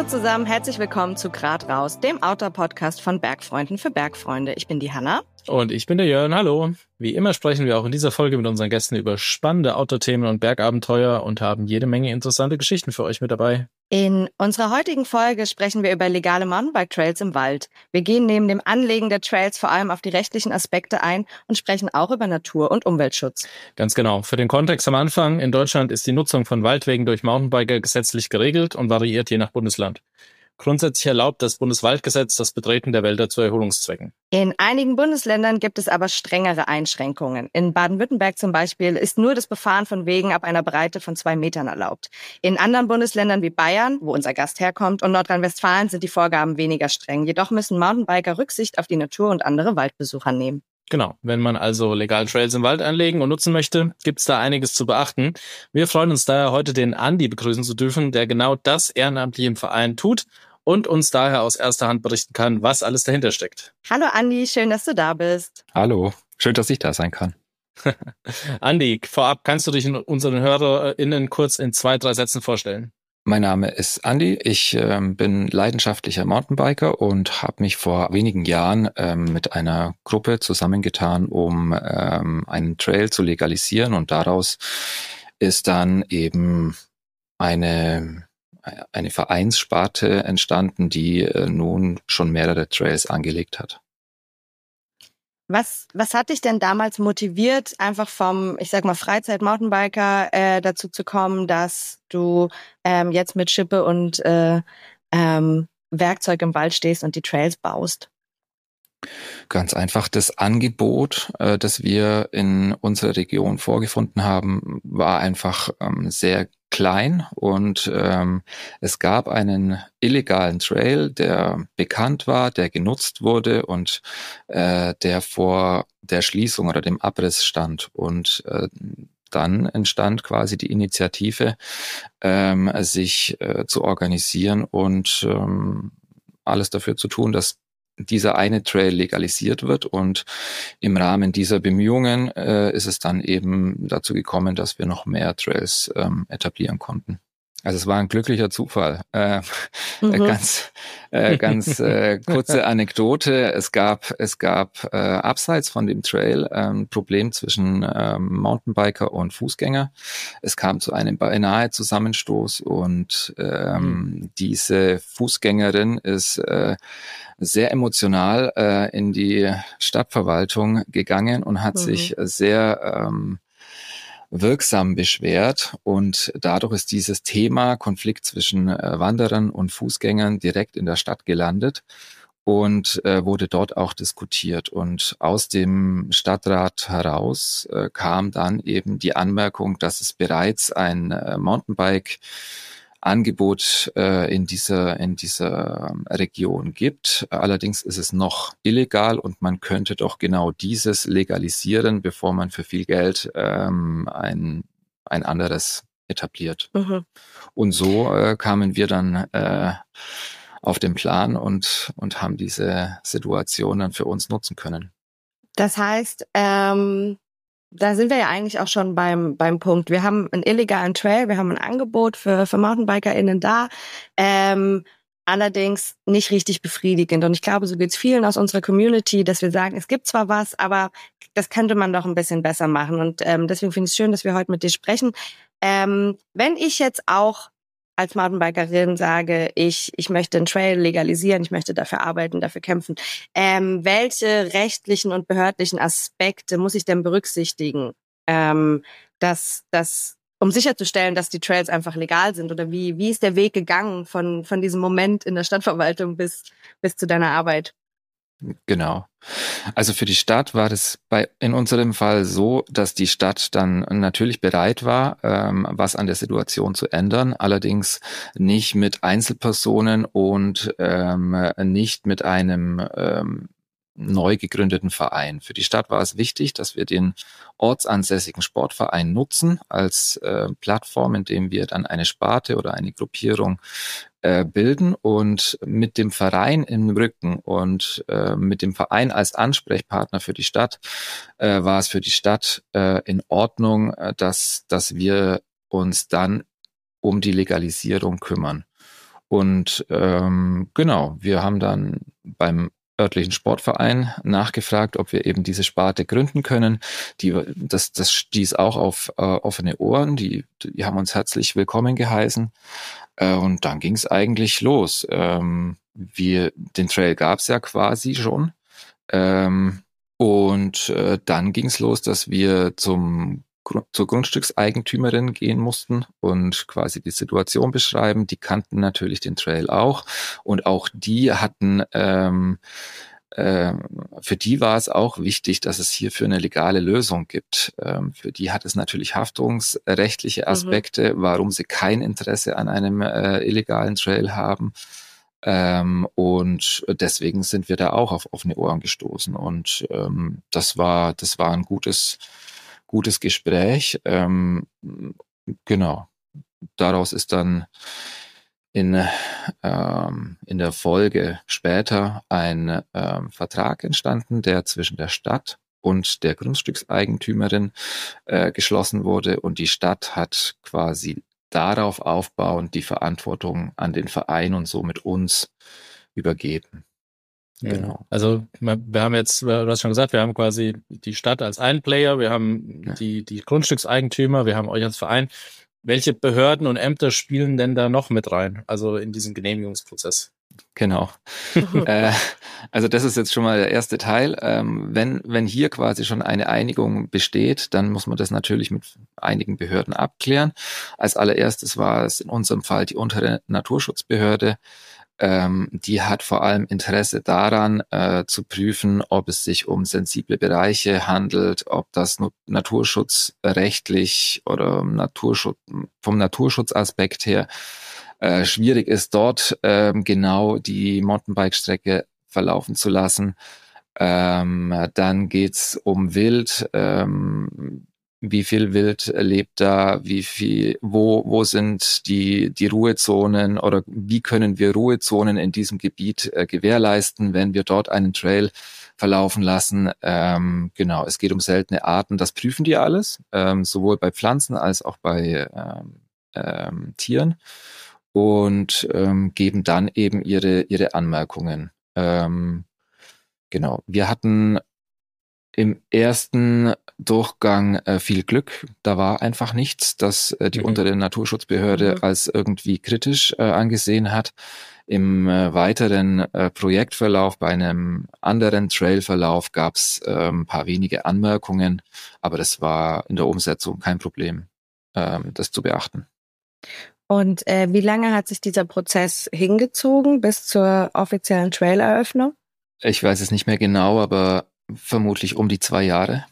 Hallo zusammen, herzlich willkommen zu Grad raus, dem Outdoor-Podcast von Bergfreunden für Bergfreunde. Ich bin die Hanna. Und ich bin der Jörn, hallo. Wie immer sprechen wir auch in dieser Folge mit unseren Gästen über spannende Outdoor-Themen und Bergabenteuer und haben jede Menge interessante Geschichten für euch mit dabei. In unserer heutigen Folge sprechen wir über legale Mountainbike-Trails im Wald. Wir gehen neben dem Anlegen der Trails vor allem auf die rechtlichen Aspekte ein und sprechen auch über Natur- und Umweltschutz. Ganz genau. Für den Kontext am Anfang, in Deutschland ist die Nutzung von Waldwegen durch Mountainbiker gesetzlich geregelt und variiert je nach Bundesland. Grundsätzlich erlaubt das Bundeswaldgesetz das Betreten der Wälder zu Erholungszwecken. In einigen Bundesländern gibt es aber strengere Einschränkungen. In Baden-Württemberg zum Beispiel ist nur das Befahren von Wegen ab einer Breite von 2 Metern erlaubt. In anderen Bundesländern wie Bayern, wo unser Gast herkommt, und Nordrhein-Westfalen sind die Vorgaben weniger streng. Jedoch müssen Mountainbiker Rücksicht auf die Natur und andere Waldbesucher nehmen. Genau, wenn man also legal Trails im Wald anlegen und nutzen möchte, gibt's da einiges zu beachten. Wir freuen uns daher, heute den Andi begrüßen zu dürfen, der genau das ehrenamtlich im Verein tut und uns daher aus erster Hand berichten kann, was alles dahinter steckt. Hallo Andi, schön, dass du da bist. Hallo, schön, dass ich da sein kann. Andi, vorab kannst du dich unseren HörerInnen kurz in 2-3 Sätzen vorstellen? Mein Name ist Andi, ich bin leidenschaftlicher Mountainbiker und habe mich vor wenigen Jahren mit einer Gruppe zusammengetan, um einen Trail zu legalisieren, und daraus ist dann eben eine Vereinssparte entstanden, die nun schon mehrere Trails angelegt hat. Was hat dich denn damals motiviert, einfach vom, ich sag mal, Freizeit-Mountainbiker dazu zu kommen, dass du jetzt mit Schippe und Werkzeug im Wald stehst und die Trails baust? Ganz einfach, das Angebot, das wir in unserer Region vorgefunden haben, war einfach sehr klein, und es gab einen illegalen Trail, der bekannt war, der genutzt wurde und der vor der Schließung oder dem Abriss stand. Und dann entstand quasi die Initiative, sich zu organisieren und alles dafür zu tun, dass dieser eine Trail legalisiert wird, und im Rahmen dieser Bemühungen ist es dann eben dazu gekommen, dass wir noch mehr Trails etablieren konnten. Also es war ein glücklicher Zufall. Ganz kurze Anekdote. Es gab abseits von dem Trail ein Problem zwischen Mountainbiker und Fußgänger. Es kam zu einem beinahe Zusammenstoß, und diese Fußgängerin ist sehr emotional in die Stadtverwaltung gegangen und hat sich sehr wirksam beschwert, und dadurch ist dieses Thema Konflikt zwischen Wanderern und Fußgängern direkt in der Stadt gelandet und wurde dort auch diskutiert. Und aus dem Stadtrat heraus kam dann eben die Anmerkung, dass es bereits ein Mountainbike-Angebot in dieser Region gibt. Allerdings ist es noch illegal, und man könnte doch genau dieses legalisieren, bevor man für viel Geld ein anderes etabliert. Mhm. Und so kamen wir dann auf den Plan und haben diese Situation dann für uns nutzen können. Das heißt, da sind wir ja eigentlich auch schon beim Punkt. Wir haben einen illegalen Trail, wir haben ein Angebot für MountainbikerInnen da, allerdings nicht richtig befriedigend. Und ich glaube, so geht's vielen aus unserer Community, dass wir sagen, es gibt zwar was, aber das könnte man doch ein bisschen besser machen. Und deswegen finde ich es schön, dass wir heute mit dir sprechen. Wenn ich jetzt auch als Mountainbikerin sage, ich möchte einen Trail legalisieren, ich möchte dafür arbeiten, dafür kämpfen. Welche rechtlichen und behördlichen Aspekte muss ich denn berücksichtigen, um sicherzustellen, dass die Trails einfach legal sind? Oder wie ist der Weg gegangen von diesem Moment in der Stadtverwaltung bis zu deiner Arbeit? Genau. Also für die Stadt war das in unserem Fall so, dass die Stadt dann natürlich bereit war, was an der Situation zu ändern, allerdings nicht mit Einzelpersonen und nicht mit einem neu gegründeten Verein. Für die Stadt war es wichtig, dass wir den ortsansässigen Sportverein nutzen als Plattform, in dem wir dann eine Sparte oder eine Gruppierung bilden, und mit dem Verein im Rücken und mit dem Verein als Ansprechpartner für die Stadt war es für die Stadt in Ordnung, dass wir uns dann um die Legalisierung kümmern. Und genau, wir haben dann beim örtlichen Sportverein nachgefragt, ob wir eben diese Sparte gründen können. Das stieß auch auf offene Ohren. Die haben uns herzlich willkommen geheißen. Und dann ging es eigentlich los. Den Trail gab es ja quasi schon. Und dann ging es los, dass wir zur Grundstückseigentümerin gehen mussten und quasi die Situation beschreiben. Die kannten natürlich den Trail auch und auch die hatten, für die war es auch wichtig, dass es hierfür eine legale Lösung gibt. Für die hat es natürlich haftungsrechtliche Aspekte, warum sie kein Interesse an einem illegalen Trail haben. Und deswegen sind wir da auch auf offene Ohren gestoßen. Und das war ein gutes Gespräch. Genau. Daraus ist dann in der Folge später ein Vertrag entstanden, der zwischen der Stadt und der Grundstückseigentümerin geschlossen wurde. Und die Stadt hat quasi darauf aufbauend die Verantwortung an den Verein und somit uns übergeben. Genau. Also wir haben jetzt, du hast schon gesagt, wir haben quasi die Stadt als einen Player, wir haben die Grundstückseigentümer, wir haben euch als Verein. Welche Behörden und Ämter spielen denn da noch mit rein, also in diesen Genehmigungsprozess? Genau. Also das ist jetzt schon mal der erste Teil. Wenn hier quasi schon eine Einigung besteht, dann muss man das natürlich mit einigen Behörden abklären. Als allererstes war es in unserem Fall die untere Naturschutzbehörde. Die hat vor allem Interesse daran, zu prüfen, ob es sich um sensible Bereiche handelt, ob das naturschutzrechtlich oder vom Naturschutzaspekt her schwierig ist, dort genau die Mountainbike-Strecke verlaufen zu lassen. Dann geht's um Wild. Wie viel Wild lebt da? Wo sind die Ruhezonen oder wie können wir Ruhezonen in diesem Gebiet gewährleisten, wenn wir dort einen Trail verlaufen lassen? Genau, es geht um seltene Arten. Das prüfen die alles, sowohl bei Pflanzen als auch bei Tieren und geben dann eben ihre Anmerkungen. Genau, wir hatten im ersten Durchgang viel Glück. Da war einfach nichts, das die untere Naturschutzbehörde als irgendwie kritisch angesehen hat. Im weiteren Projektverlauf, bei einem anderen Trailverlauf, gab es ein paar wenige Anmerkungen, aber das war in der Umsetzung kein Problem, das zu beachten. Und wie lange hat sich dieser Prozess hingezogen bis zur offiziellen Traileröffnung? Ich weiß es nicht mehr genau, aber vermutlich um die 2 Jahre.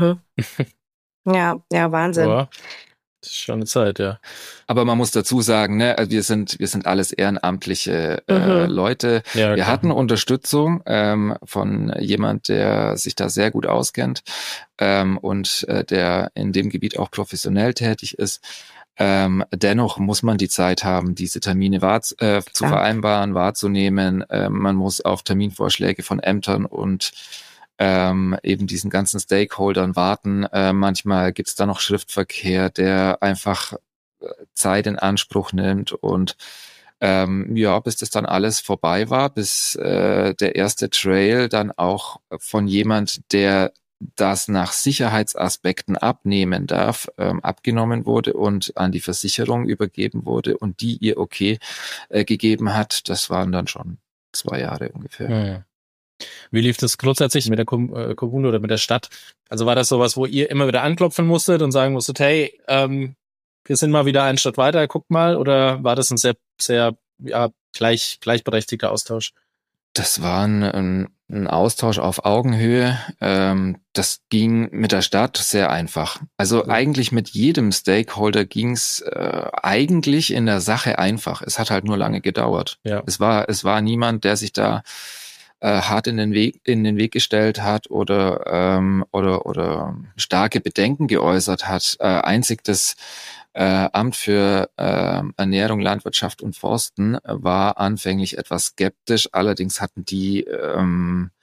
Ja, Wahnsinn. Boah, das ist schon eine Zeit, ja. Aber man muss dazu sagen, ne, also wir sind alles ehrenamtliche Leute. Ja, wir hatten Unterstützung von jemand, der sich da sehr gut auskennt und der in dem Gebiet auch professionell tätig ist. Dennoch muss man die Zeit haben, diese Termine zu vereinbaren, wahrzunehmen. Man muss auf Terminvorschläge von Ämtern und eben diesen ganzen Stakeholdern warten. Manchmal gibt's da noch Schriftverkehr, der einfach Zeit in Anspruch nimmt und bis das dann alles vorbei war, bis der erste Trail dann auch von jemand, der das nach Sicherheitsaspekten abnehmen darf, abgenommen wurde und an die Versicherung übergeben wurde und die ihr okay gegeben hat. Das waren dann schon 2 Jahre ungefähr. Ja. Wie lief das grundsätzlich mit der Kommune oder mit der Stadt? Also war das sowas, wo ihr immer wieder anklopfen musstet und sagen musstet, hey, wir sind mal wieder einen Schritt weiter, guckt mal, oder war das ein sehr, sehr gleichberechtigter Austausch? Das war ein Austausch auf Augenhöhe. Das ging mit der Stadt sehr einfach. Also eigentlich mit jedem Stakeholder ging's eigentlich in der Sache einfach. Es hat halt nur lange gedauert. Ja. Es war niemand, der sich da hart in den Weg gestellt hat oder starke Bedenken geäußert hat. Einzig das Amt für Ernährung, Landwirtschaft und Forsten war anfänglich etwas skeptisch. Allerdings hatten die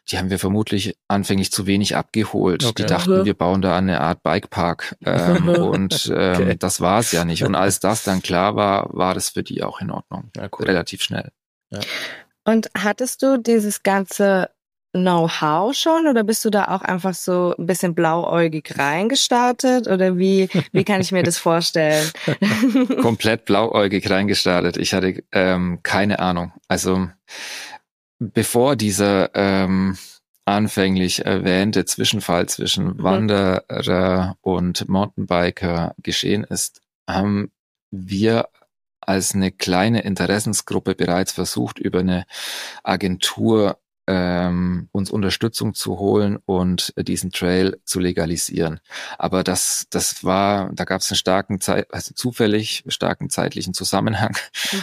die haben wir vermutlich anfänglich zu wenig abgeholt. Okay. Die dachten, wir bauen da eine Art Bikepark und Okay. das war es ja nicht. Und als das dann klar war, war das für die auch in Ordnung. Ja, cool. Relativ schnell. Ja. Und hattest du dieses ganze Know-how schon oder bist du da auch einfach so ein bisschen blauäugig reingestartet oder wie kann ich mir das vorstellen? Komplett blauäugig reingestartet. Ich hatte keine Ahnung. Also bevor dieser anfänglich erwähnte Zwischenfall zwischen Wanderer und Mountainbiker geschehen ist, haben wir als eine kleine Interessensgruppe bereits versucht, über eine Agentur uns Unterstützung zu holen und diesen Trail zu legalisieren. Aber da gab es einen zufällig starken zeitlichen Zusammenhang.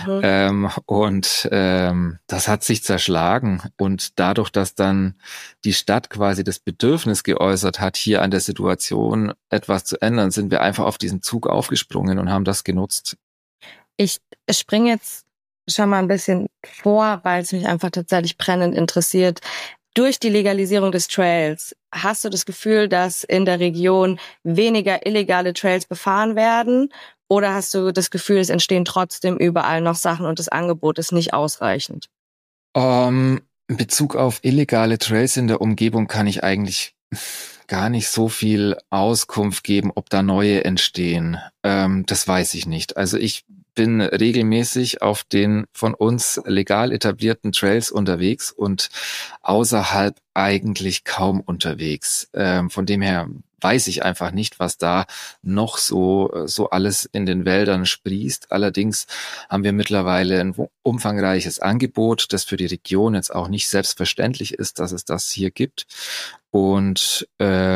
Das hat sich zerschlagen. Und dadurch, dass dann die Stadt quasi das Bedürfnis geäußert hat, hier an der Situation etwas zu ändern, sind wir einfach auf diesen Zug aufgesprungen und haben das genutzt. Ich springe jetzt schon mal ein bisschen vor, weil es mich einfach tatsächlich brennend interessiert. Durch die Legalisierung des Trails, hast du das Gefühl, dass in der Region weniger illegale Trails befahren werden? Oder hast du das Gefühl, es entstehen trotzdem überall noch Sachen und das Angebot ist nicht ausreichend? In Bezug auf illegale Trails in der Umgebung kann ich eigentlich gar nicht so viel Auskunft geben, ob da neue entstehen. Das weiß ich nicht. Also ich bin regelmäßig auf den von uns legal etablierten Trails unterwegs und außerhalb eigentlich kaum unterwegs. Von dem her weiß ich einfach nicht, was da noch so alles in den Wäldern sprießt. Allerdings haben wir mittlerweile ein umfangreiches Angebot, das für die Region jetzt auch nicht selbstverständlich ist, dass es das hier gibt. Und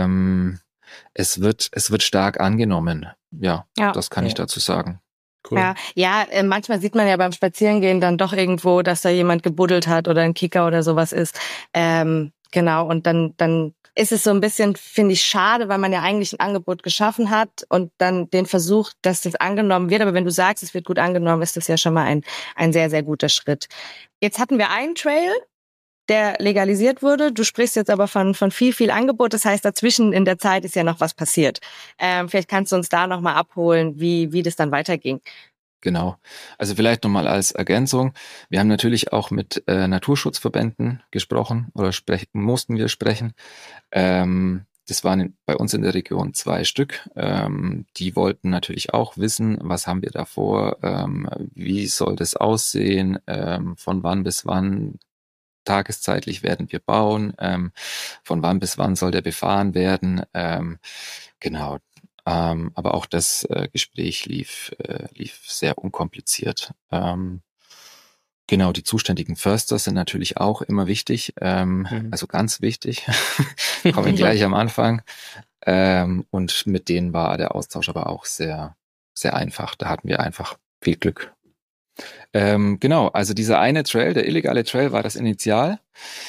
es wird stark angenommen. Ja, das kann ich dazu sagen. Cool. Ja, manchmal sieht man ja beim Spazierengehen dann doch irgendwo, dass da jemand gebuddelt hat oder ein Kicker oder sowas ist. Genau, und dann ist es so ein bisschen, finde ich, schade, weil man ja eigentlich ein Angebot geschaffen hat und dann den Versuch, dass das angenommen wird. Aber wenn du sagst, es wird gut angenommen, ist das ja schon mal ein sehr, sehr guter Schritt. Jetzt hatten wir einen Trail, der legalisiert wurde. Du sprichst jetzt aber von viel, viel Angebot. Das heißt, dazwischen in der Zeit ist ja noch was passiert. Vielleicht kannst du uns da nochmal abholen, wie das dann weiterging. Genau. Also vielleicht nochmal als Ergänzung. Wir haben natürlich auch mit Naturschutzverbänden gesprochen oder mussten wir sprechen. Das waren bei uns in der Region 2 Stück. Die wollten natürlich auch wissen, was haben wir da vor, wie soll das aussehen, von wann bis wann tageszeitlich werden wir bauen, von wann bis wann soll der befahren werden. Genau. Aber auch das Gespräch lief sehr unkompliziert. Genau, die zuständigen Förster sind natürlich auch immer wichtig, also ganz wichtig, kommen gleich am Anfang. Und mit denen war der Austausch aber auch sehr, sehr einfach. Da hatten wir einfach viel Glück. Genau, also dieser eine Trail, der illegale Trail, war das Initial.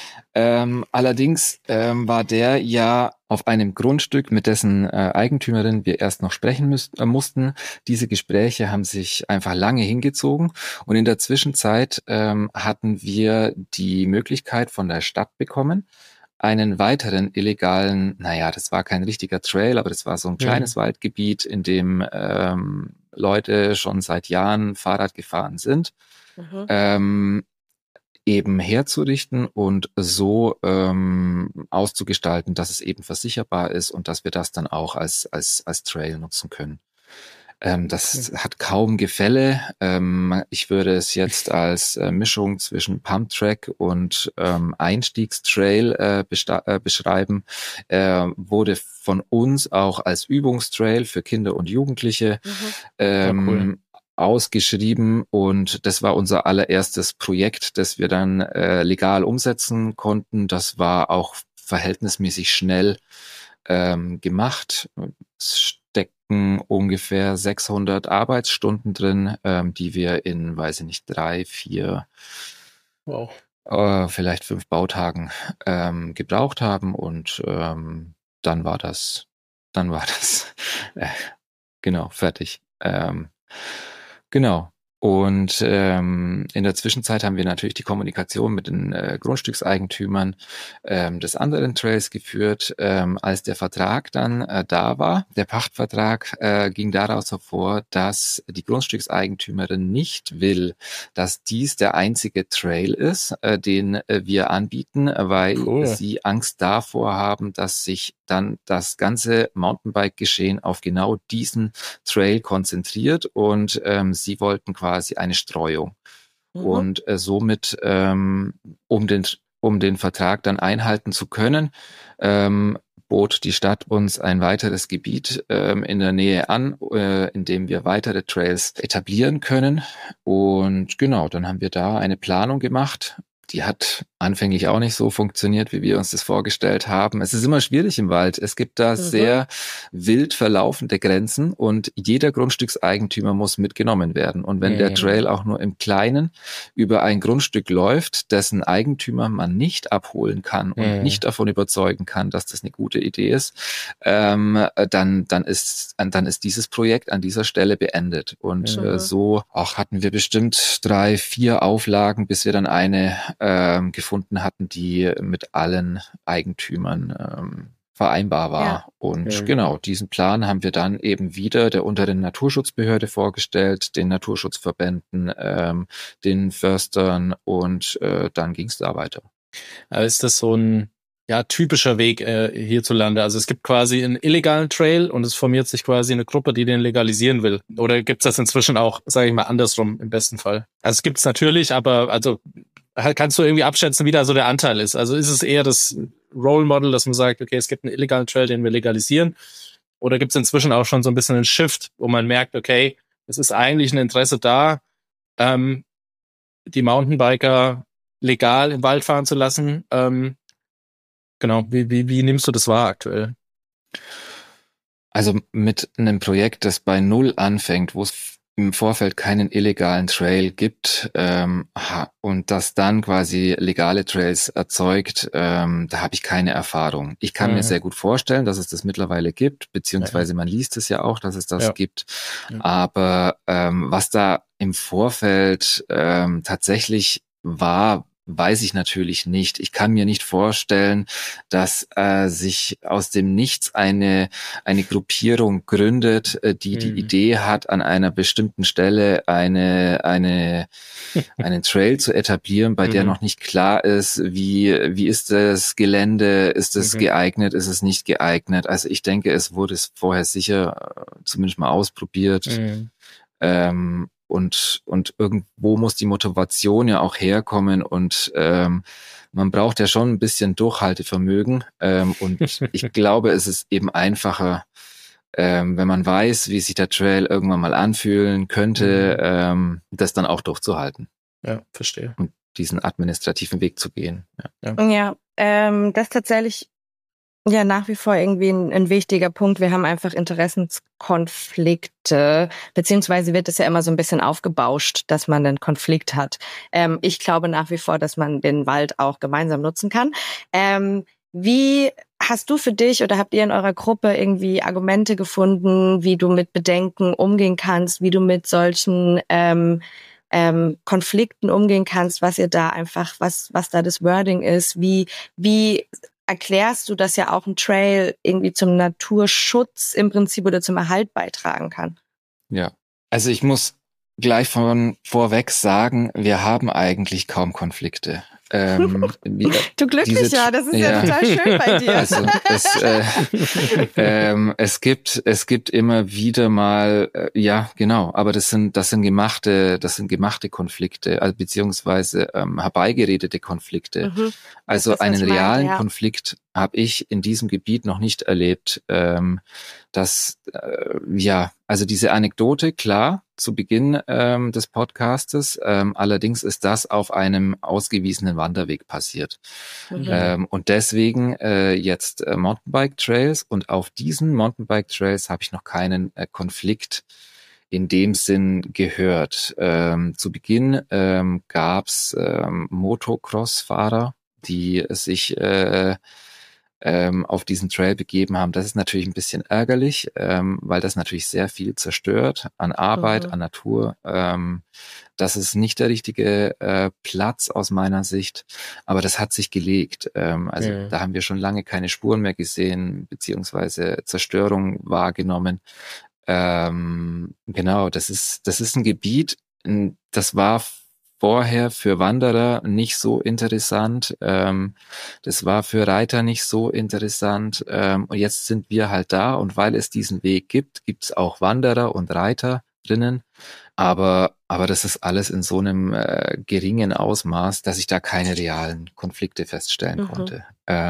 Allerdings war der ja auf einem Grundstück, mit dessen Eigentümerin wir erst noch sprechen mussten. Diese Gespräche haben sich einfach lange hingezogen und in der Zwischenzeit hatten wir die Möglichkeit von der Stadt bekommen, einen weiteren illegalen, das war kein richtiger Trail, aber das war so ein kleines Waldgebiet, in dem Leute schon seit Jahren Fahrrad gefahren sind, eben herzurichten und so auszugestalten, dass es eben versicherbar ist und dass wir das dann auch als Trail nutzen können. Das hat kaum Gefälle. Ich würde es jetzt als Mischung zwischen Pumptrack und Einstiegstrail beschreiben. Wurde von uns auch als Übungstrail für Kinder und Jugendliche Cool. ausgeschrieben und das war unser allererstes Projekt, das wir dann legal umsetzen konnten. Das war auch verhältnismäßig schnell gemacht. Es stecken ungefähr 600 Arbeitsstunden drin, die wir in, 3, 4, vielleicht 5 Bautagen gebraucht haben und dann war das genau fertig. Genau. Und in der Zwischenzeit haben wir natürlich die Kommunikation mit den Grundstückseigentümern des anderen Trails geführt. Als der Vertrag dann da war, der Pachtvertrag, ging daraus hervor, dass die Grundstückseigentümerin nicht will, dass dies der einzige Trail ist, den wir anbieten, weil sie Angst davor haben, dass sich dann das ganze Mountainbike-Geschehen auf genau diesen Trail konzentriert und sie wollten quasi eine Streuung. Und somit, um den Vertrag dann einhalten zu können, bot die Stadt uns ein weiteres Gebiet in der Nähe an, in dem wir weitere Trails etablieren können. Und genau, dann haben wir da eine Planung gemacht. Die hat anfänglich auch nicht so funktioniert, wie wir uns das vorgestellt haben. Es ist immer schwierig im Wald. Es gibt da sehr wild verlaufende Grenzen und jeder Grundstückseigentümer muss mitgenommen werden. Und wenn der Trail auch nur im Kleinen über ein Grundstück läuft, dessen Eigentümer man nicht abholen kann und nicht davon überzeugen kann, dass das eine gute Idee ist, dann ist dieses Projekt an dieser Stelle beendet. Und so auch hatten wir bestimmt 3, 4 Auflagen, bis wir dann eine gefunden hatten, die mit allen Eigentümern vereinbar war. Ja. Und genau, diesen Plan haben wir dann eben wieder der unteren Naturschutzbehörde vorgestellt, den Naturschutzverbänden, den Förstern und dann ging es da weiter. Aber ist das so ein typischer Weg hierzulande? Also es gibt quasi einen illegalen Trail und es formiert sich quasi eine Gruppe, die den legalisieren will. Oder gibt es das inzwischen auch, sage ich mal, andersrum im besten Fall? Also es gibt es natürlich, aber also kannst du irgendwie abschätzen, wie da so der Anteil ist? Also ist es eher das Role Model, dass man sagt, okay, es gibt einen illegalen Trail, den wir legalisieren? Oder gibt es inzwischen auch schon so ein bisschen einen Shift, wo man merkt, okay, es ist eigentlich ein Interesse da, die Mountainbiker legal im Wald fahren zu lassen? Genau, wie nimmst du das wahr aktuell? Also mit einem Projekt, das bei Null anfängt, wo es im Vorfeld keinen illegalen Trail gibt und das dann quasi legale Trails erzeugt, da habe ich keine Erfahrung. Ich kann mir sehr gut vorstellen, dass es das mittlerweile gibt, beziehungsweise man liest es ja auch, dass es das gibt. Ja. Aber was da im Vorfeld tatsächlich war, weiß ich natürlich nicht. Ich kann mir nicht vorstellen, dass sich aus dem Nichts eine Gruppierung gründet, die die Idee hat, an einer bestimmten Stelle einen Trail zu etablieren, bei der noch nicht klar ist, wie ist das Gelände, ist es geeignet, ist es nicht geeignet. Also ich denke, es wurde vorher sicher zumindest mal ausprobiert. Und irgendwo muss die Motivation ja auch herkommen und man braucht ja schon ein bisschen Durchhaltevermögen und ich glaube, es ist eben einfacher, wenn man weiß, wie sich der Trail irgendwann mal anfühlen könnte, das dann auch durchzuhalten. Ja, verstehe. Und diesen administrativen Weg zu gehen. Ja, das ist tatsächlich ja nach wie vor irgendwie ein wichtiger Punkt. Wir haben einfach Interessenskonflikte, beziehungsweise wird es ja immer so ein bisschen aufgebauscht, dass man einen Konflikt hat. Ich glaube nach wie vor, dass man den Wald auch gemeinsam nutzen kann. Wie hast du für dich oder habt ihr in eurer Gruppe irgendwie Argumente gefunden, wie du mit Bedenken umgehen kannst, wie du mit solchen Konflikten umgehen kannst, was ihr da einfach, was da das Wording ist, wie erklärst du, dass ja auch ein Trail irgendwie zum Naturschutz im Prinzip oder zum Erhalt beitragen kann? Ja, also ich muss gleich vorweg sagen, wir haben eigentlich kaum Konflikte. Du Glücklicher, das ist ja total schön bei dir. Also es gibt immer wieder mal, ja genau, aber das sind gemachte Konflikte, also beziehungsweise herbeigeredete Konflikte. Also einen realen Konflikt habe ich in diesem Gebiet noch nicht erlebt. Also diese Anekdote, klar, zu Beginn des Podcastes, allerdings ist das auf einem ausgewiesenen Wanderweg passiert. Und deswegen jetzt Mountainbike-Trails und auf diesen Mountainbike-Trails habe ich noch keinen Konflikt in dem Sinn gehört. Zu Beginn gab's Motocross-Fahrer, die sich auf diesen Trail begeben haben. Das ist natürlich ein bisschen ärgerlich, weil das natürlich sehr viel zerstört an Arbeit, an Natur. Das ist nicht der richtige Platz aus meiner Sicht, aber das hat sich gelegt. Da haben wir schon lange keine Spuren mehr gesehen, beziehungsweise Zerstörung wahrgenommen. Genau, das ist ein Gebiet, das war vorher für Wanderer nicht so interessant. Das war für Reiter nicht so interessant. Und jetzt sind wir halt da, und weil es diesen Weg gibt, gibt es auch Wanderer und Reiter drinnen. Aber das ist alles in so einem geringen Ausmaß, dass ich da keine realen Konflikte feststellen konnte.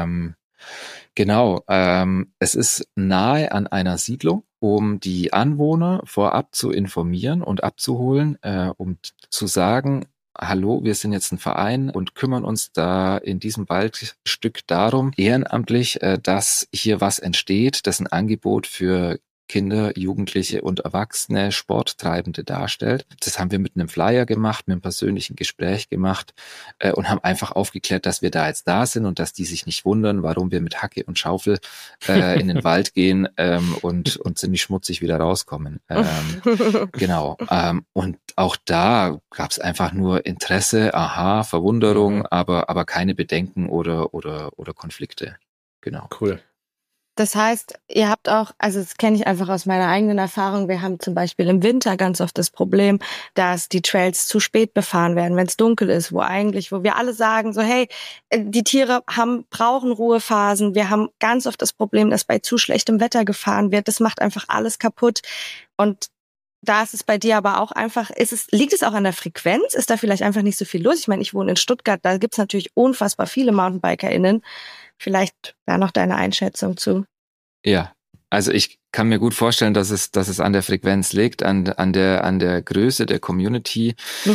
Genau, es ist nahe an einer Siedlung, um die Anwohner vorab zu informieren und abzuholen, um zu sagen, hallo, wir sind jetzt ein Verein und kümmern uns da in diesem Waldstück darum, ehrenamtlich, dass hier was entsteht, das ein Angebot für Kinder, Jugendliche und Erwachsene, Sporttreibende darstellt. Das haben wir mit einem Flyer gemacht, mit einem persönlichen Gespräch gemacht und haben einfach aufgeklärt, dass wir da jetzt da sind und dass die sich nicht wundern, warum wir mit Hacke und Schaufel in den Wald gehen und ziemlich schmutzig wieder rauskommen. Genau. Und auch da gab es einfach nur Interesse, Verwunderung, aber keine Bedenken oder Konflikte. Genau. Cool. Das heißt, ihr habt auch, also das kenne ich einfach aus meiner eigenen Erfahrung, wir haben zum Beispiel im Winter ganz oft das Problem, dass die Trails zu spät befahren werden, wenn es dunkel ist, wo wir alle sagen so, hey, die Tiere brauchen Ruhephasen. Wir haben ganz oft das Problem, dass bei zu schlechtem Wetter gefahren wird. Das macht einfach alles kaputt. Und da ist es bei dir aber auch einfach, liegt es auch an der Frequenz? Ist da vielleicht einfach nicht so viel los? Ich meine, ich wohne in Stuttgart, da gibt's natürlich unfassbar viele MountainbikerInnen. Vielleicht da noch deine Einschätzung zu. Ja, also ich kann mir gut vorstellen, dass es an der Frequenz liegt, an der Größe der Community.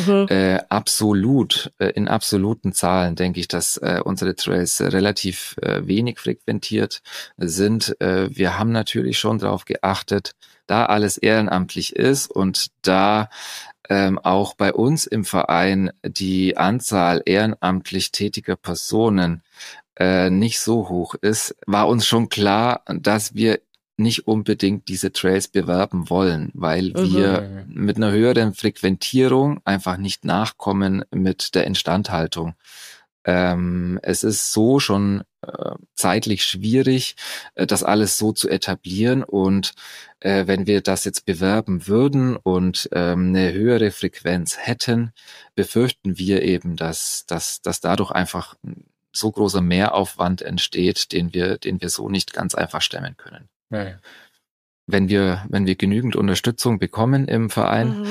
Absolut, in absoluten Zahlen denke ich, dass unsere Trails relativ wenig frequentiert sind. Wir haben natürlich schon darauf geachtet, da alles ehrenamtlich ist und da auch bei uns im Verein die Anzahl ehrenamtlich tätiger Personen nicht so hoch ist, war uns schon klar, dass wir nicht unbedingt diese Trails bewerben wollen, weil wir mit einer höheren Frequentierung einfach nicht nachkommen mit der Instandhaltung. Es ist so schon zeitlich schwierig, das alles so zu etablieren, und wenn wir das jetzt bewerben würden und eine höhere Frequenz hätten, befürchten wir eben, dass dadurch einfach so großer Mehraufwand entsteht, den wir so nicht ganz einfach stemmen können. Ja. Wenn wir genügend Unterstützung bekommen im Verein,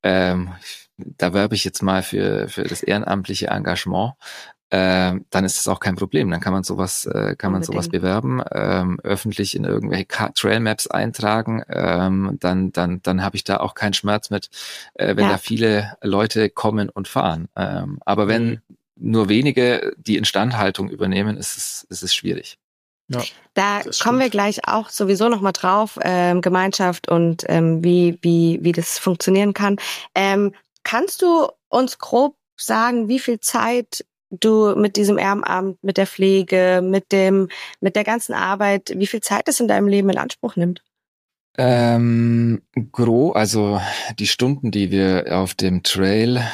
da werbe ich jetzt mal für das ehrenamtliche Engagement, dann ist es auch kein Problem. Dann kann man sowas bewerben, öffentlich in irgendwelche Trail Maps eintragen. Dann habe ich da auch keinen Schmerz mit, wenn da viele Leute kommen und fahren. Aber wenn nur wenige die Instandhaltung übernehmen, ist es schwierig. Ja, da kommen wir gleich auch sowieso noch mal drauf, Gemeinschaft und wie das funktionieren kann. Kannst du uns grob sagen, wie viel Zeit du mit diesem Ehrenamt, mit der Pflege, mit der ganzen Arbeit, wie viel Zeit das in deinem Leben in Anspruch nimmt? Also die Stunden, die wir auf dem Trail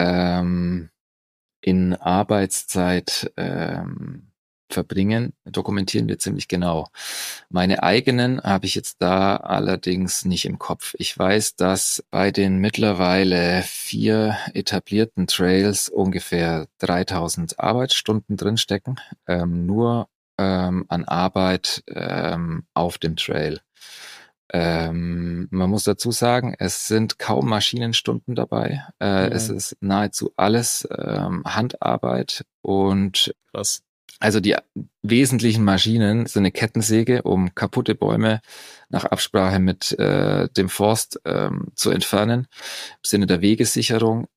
in Arbeitszeit verbringen, dokumentieren wir ziemlich genau. Meine eigenen habe ich jetzt da allerdings nicht im Kopf. Ich weiß, dass bei den mittlerweile 4 etablierten Trails ungefähr 3000 Arbeitsstunden drinstecken, nur an Arbeit auf dem Trail. Man muss dazu sagen, es sind kaum Maschinenstunden dabei. Es ist nahezu alles Handarbeit und Krass. Also die wesentlichen Maschinen sind eine Kettensäge, um kaputte Bäume nach Absprache mit dem Forst zu entfernen, im Sinne der Wegesicherung.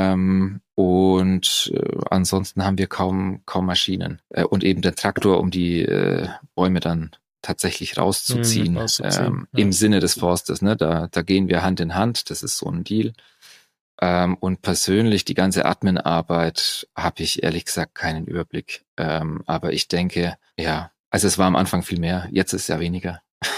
Ansonsten haben wir kaum Maschinen. Und eben der Traktor, um die Bäume dann tatsächlich rauszuziehen, im Sinne des Forstes. Ne? Da gehen wir Hand in Hand, das ist so ein Deal. Und persönlich die ganze Admin-Arbeit habe ich ehrlich gesagt keinen Überblick. Aber ich denke, ja, Also es war am Anfang viel mehr, jetzt ist es ja weniger.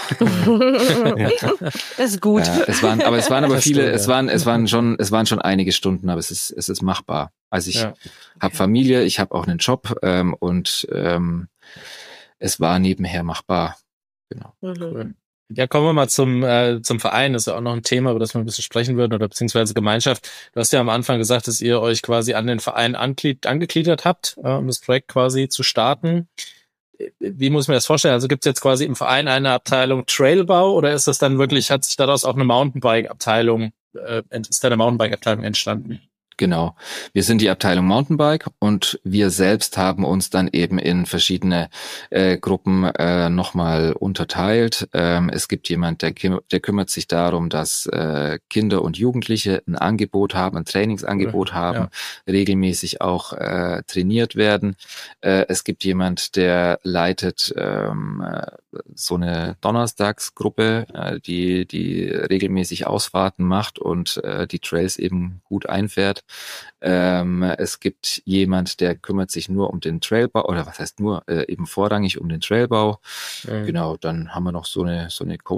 Das ist gut. Es waren aber viele, es waren schon einige Stunden, aber es ist machbar. Also ich habe Familie, ich habe auch einen Job und es war nebenher machbar. Genau. Cool. Ja, kommen wir mal zum Verein. Das ist ja auch noch ein Thema, über das wir ein bisschen sprechen würden, oder beziehungsweise Gemeinschaft. Du hast ja am Anfang gesagt, dass ihr euch quasi an den Verein angegliedert habt, um das Projekt quasi zu starten. Wie muss man das vorstellen? Also gibt es jetzt quasi im Verein eine Abteilung Trailbau oder ist das dann wirklich, hat sich daraus auch eine Mountainbike-Abteilung, ist da eine Mountainbike-Abteilung entstanden? Genau. Wir sind die Abteilung Mountainbike und wir selbst haben uns dann eben in verschiedene Gruppen nochmal unterteilt. Es gibt jemand, der kümmert sich darum, dass Kinder und Jugendliche ein Angebot haben, ein Trainingsangebot haben, regelmäßig auch trainiert werden. Es gibt jemand, der leitet so eine Donnerstagsgruppe, die regelmäßig Ausfahrten macht und die Trails eben gut einfährt. Es gibt jemand, der kümmert sich nur um den Trailbau, oder was heißt nur, eben vorrangig um den Trailbau. Genau, dann haben wir noch so eine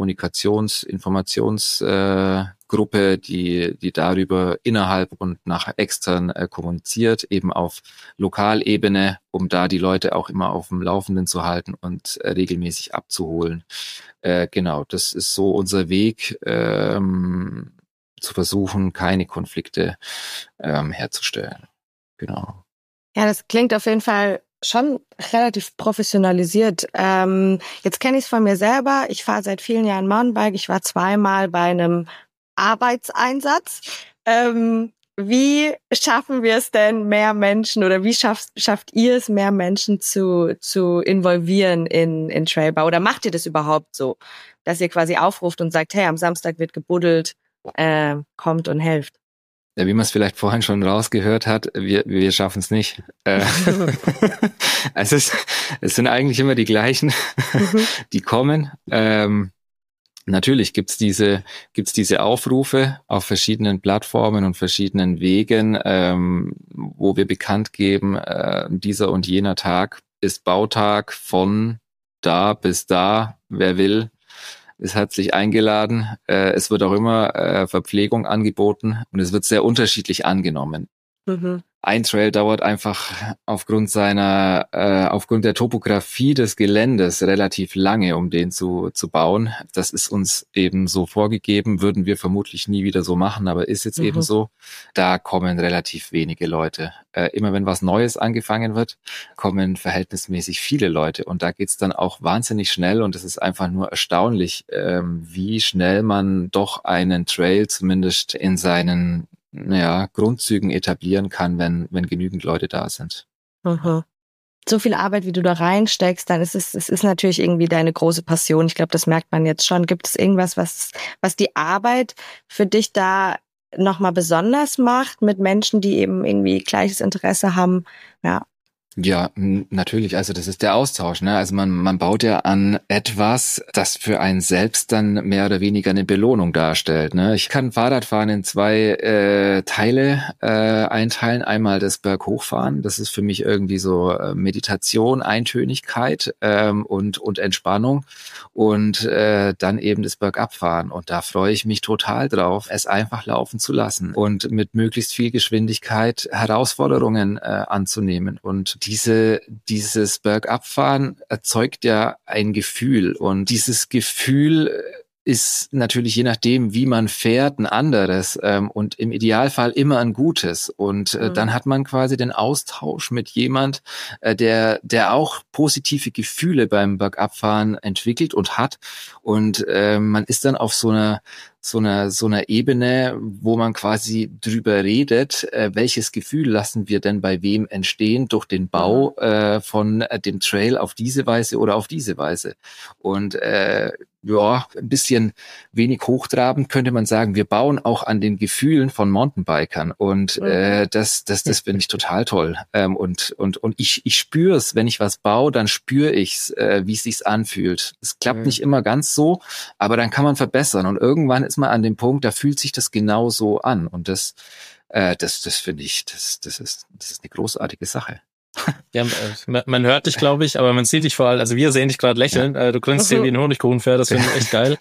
Informationsgruppe, die darüber innerhalb und nach extern kommuniziert, eben auf Lokalebene, um da die Leute auch immer auf dem Laufenden zu halten und regelmäßig abzuholen. Genau, das ist so unser Weg, zu versuchen, keine Konflikte herzustellen. Genau. Ja, das klingt auf jeden Fall schon relativ professionalisiert. Jetzt kenne ich es von mir selber. Ich fahre seit vielen Jahren Mountainbike. Ich war 2-mal bei einem Arbeitseinsatz. Wie schaffen wir es denn, mehr Menschen, oder wie schafft ihr es, mehr Menschen zu involvieren in Trailbau? Oder macht ihr das überhaupt so, dass ihr quasi aufruft und sagt, hey, am Samstag wird gebuddelt, kommt und helft? Ja, wie man es vielleicht vorhin schon rausgehört hat, wir schaffen es nicht. Also es sind eigentlich immer die gleichen, die kommen. Natürlich gibt's diese Aufrufe auf verschiedenen Plattformen und verschiedenen Wegen, wo wir bekannt geben, dieser und jener Tag ist Bautag von da bis da, wer will, ist herzlich eingeladen. Es wird auch immer Verpflegung angeboten und es wird sehr unterschiedlich angenommen. Ein Trail dauert einfach aufgrund der Topografie des Geländes relativ lange, um den zu bauen. Das ist uns eben so vorgegeben, würden wir vermutlich nie wieder so machen, aber ist jetzt eben so. Da kommen relativ wenige Leute. Immer wenn was Neues angefangen wird, kommen verhältnismäßig viele Leute und da geht's dann auch wahnsinnig schnell und es ist einfach nur erstaunlich, wie schnell man doch einen Trail zumindest in seinen Grundzügen etablieren kann, wenn genügend Leute da sind. So viel Arbeit, wie du da reinsteckst, dann es ist natürlich irgendwie deine große Passion. Ich glaube, das merkt man jetzt schon. Gibt es irgendwas, was die Arbeit für dich da nochmal besonders macht, mit Menschen, die eben irgendwie gleiches Interesse haben? Ja, natürlich. Also das ist der Austausch, ne? Also man baut ja an etwas, das für einen selbst dann mehr oder weniger eine Belohnung darstellt, ne? Ich kann Fahrradfahren in 2 Teile einteilen. Einmal das Berghochfahren. Das ist für mich irgendwie so Meditation, Eintönigkeit und Entspannung. Und dann eben das Bergabfahren. Und da freue ich mich total drauf, es einfach laufen zu lassen und mit möglichst viel Geschwindigkeit Herausforderungen anzunehmen. Und dieses Bergabfahren erzeugt ja ein Gefühl und dieses Gefühl ist natürlich je nachdem, wie man fährt, ein anderes und im Idealfall immer ein gutes. Und dann hat man quasi den Austausch mit jemand, der auch positive Gefühle beim Bergabfahren entwickelt und hat. Und man ist dann auf so einer Ebene, wo man quasi drüber redet, welches Gefühl lassen wir denn bei wem entstehen durch den Bau von dem Trail auf diese Weise oder auf diese Weise. Und ein bisschen wenig hochtrabend könnte man sagen, wir bauen auch an den Gefühlen von Mountainbikern und das finde ich total toll. Und ich spüre es, wenn ich was baue, dann spüre ich's, wie es sich anfühlt. Es klappt nicht immer ganz so, aber dann kann man verbessern und irgendwann ist man an dem Punkt, da fühlt sich das genau so an und das finde ich, das ist eine großartige Sache. Ja, man hört dich, glaube ich, aber man sieht dich vor allem, also wir sehen dich gerade lächeln. Du grinst hier wie ein Honigkuchenpferd, das finde ich echt geil.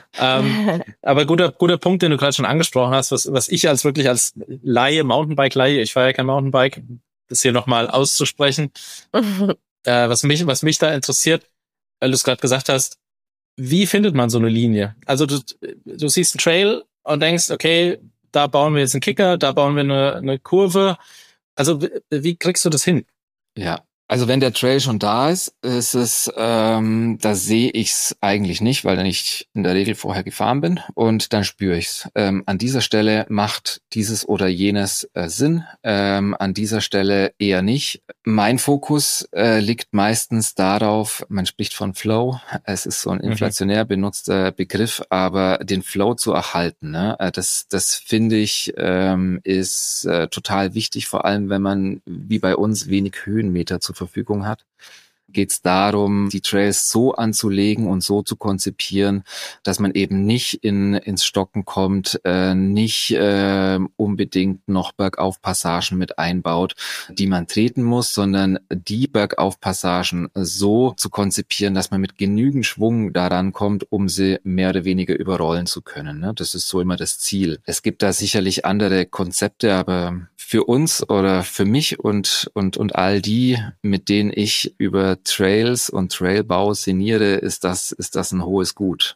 Aber guter Punkt, den du gerade schon angesprochen hast, was ich wirklich als Laie, Mountainbike-Laie, ich fahre ja kein Mountainbike, das hier nochmal auszusprechen, was mich da interessiert, weil du es gerade gesagt hast, wie findet man so eine Linie? Also du siehst einen Trail und denkst, okay, da bauen wir jetzt einen Kicker, da bauen wir eine Kurve. Also wie kriegst du das hin? Ja, also wenn der Trail schon da ist, ist es, da sehe ich's eigentlich nicht, weil ich in der Regel vorher gefahren bin und dann spüre ich's. An dieser Stelle macht dieses oder jenes Sinn, an dieser Stelle eher nicht. Mein Fokus liegt meistens darauf, man spricht von Flow, es ist so ein inflationär benutzter Begriff, aber den Flow zu erhalten, ne? Das finde ich ist total wichtig, vor allem wenn man wie bei uns wenig Höhenmeter zur Verfügung hat. Geht es darum, die Trails so anzulegen und so zu konzipieren, dass man eben nicht ins Stocken kommt, nicht unbedingt noch Bergaufpassagen mit einbaut, die man treten muss, sondern die Bergaufpassagen so zu konzipieren, dass man mit genügend Schwung daran kommt, um sie mehr oder weniger überrollen zu können. Ne? Das ist so immer das Ziel. Es gibt da sicherlich andere Konzepte, aber für uns oder für mich und all die, mit denen ich über Trails und Trailbau sinniere, ist das ein hohes Gut.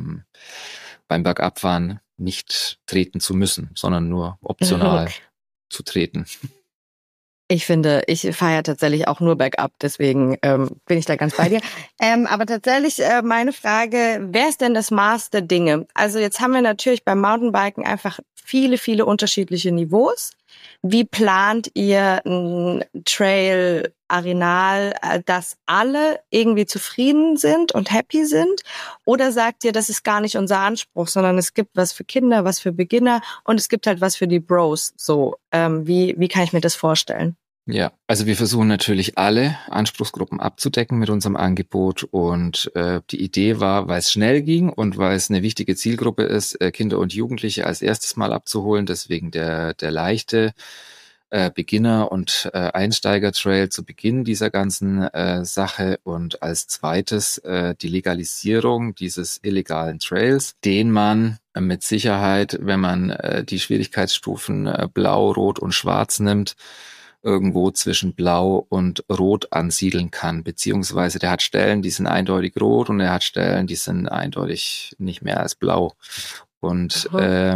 Beim Bergabfahren nicht treten zu müssen, sondern nur optional zu treten. Ich finde, ich fahre ja tatsächlich auch nur bergab, deswegen bin ich da ganz bei dir. Aber tatsächlich meine Frage, wer ist denn das Maß der Dinge? Also jetzt haben wir natürlich beim Mountainbiken einfach viele, viele unterschiedliche Niveaus. Wie plant ihr ein Trail-Arenal, dass alle irgendwie zufrieden sind und happy sind? Oder sagt ihr, das ist gar nicht unser Anspruch, sondern es gibt was für Kinder, was für Beginner und es gibt halt was für die Bros. So, wie kann ich mir das vorstellen? Ja, also wir versuchen natürlich alle Anspruchsgruppen abzudecken mit unserem Angebot und die Idee war, weil es schnell ging und weil es eine wichtige Zielgruppe ist, Kinder und Jugendliche als erstes Mal abzuholen, deswegen der leichte Beginner- und Einsteiger-Trail zu Beginn dieser ganzen Sache und als zweites die Legalisierung dieses illegalen Trails, den man mit Sicherheit, wenn man die Schwierigkeitsstufen Blau, Rot und Schwarz nimmt, irgendwo zwischen Blau und Rot ansiedeln kann, beziehungsweise der hat Stellen, die sind eindeutig rot und er hat Stellen, die sind eindeutig nicht mehr als blau. Und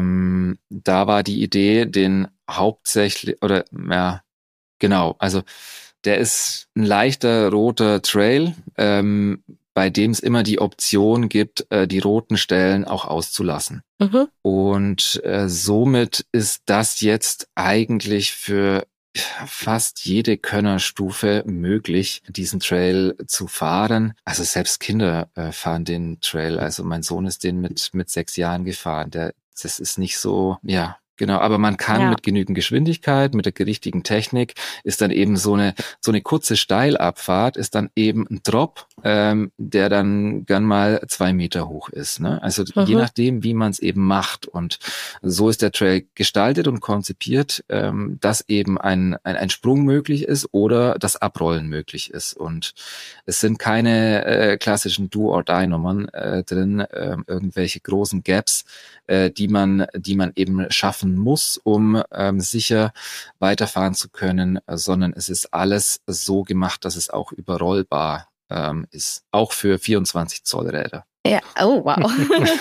da war die Idee, den hauptsächlich, oder ja, genau, also der ist ein leichter roter Trail, bei dem es immer die Option gibt, die roten Stellen auch auszulassen. Und somit ist das jetzt eigentlich für fast jede Könnerstufe möglich, diesen Trail zu fahren. Also selbst Kinder fahren den Trail. Also mein Sohn ist den mit 6 Jahren gefahren. Das ist nicht so, ja, genau. Aber man kann mit genügend Geschwindigkeit, mit der richtigen Technik, ist dann eben so eine kurze Steilabfahrt, ist dann eben ein Drop, der dann gern mal 2 Meter hoch ist. Ne? Also je nachdem, wie man es eben macht. Und so ist der Trail gestaltet und konzipiert, dass eben ein Sprung möglich ist oder das Abrollen möglich ist. Und es sind keine klassischen Do-or-Die-Nummern drin, irgendwelche großen Gaps, die man eben schaffen muss, um sicher weiterfahren zu können, sondern es ist alles so gemacht, dass es auch überrollbar ist, auch für 24 Zoll Räder. Ja, oh wow.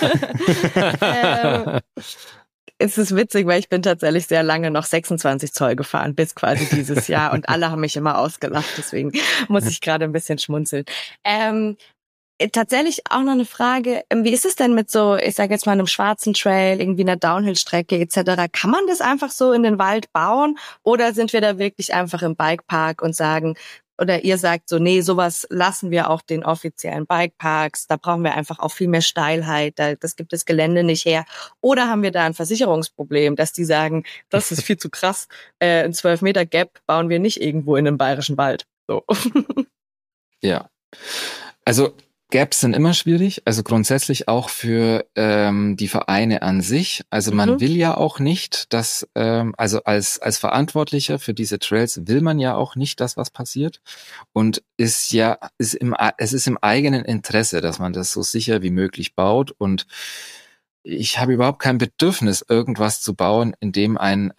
Es ist witzig, weil ich bin tatsächlich sehr lange noch 26 Zoll gefahren, bis quasi dieses Jahr und alle haben mich immer ausgelacht, deswegen muss ich gerade ein bisschen schmunzeln. Tatsächlich auch noch eine Frage, wie ist es denn mit so, ich sage jetzt mal einem schwarzen Trail, irgendwie einer Downhill-Strecke etc.? Kann man das einfach so in den Wald bauen oder sind wir da wirklich einfach im Bikepark und sagen, oder ihr sagt so, nee, sowas lassen wir auch den offiziellen Bikeparks, da brauchen wir einfach auch viel mehr Steilheit, das gibt das Gelände nicht her. Oder haben wir da ein Versicherungsproblem, dass die sagen, das ist viel zu krass, ein 12 Meter Gap bauen wir nicht irgendwo in einem bayerischen Wald. So. Ja, also Gaps sind immer schwierig, also grundsätzlich auch für die Vereine an sich. Also man will ja auch nicht, dass, also als Verantwortlicher für diese Trails will man ja auch nicht, dass was passiert. Und es ist im eigenen Interesse, dass man das so sicher wie möglich baut. Und ich habe überhaupt kein Bedürfnis, irgendwas zu bauen, in dem ein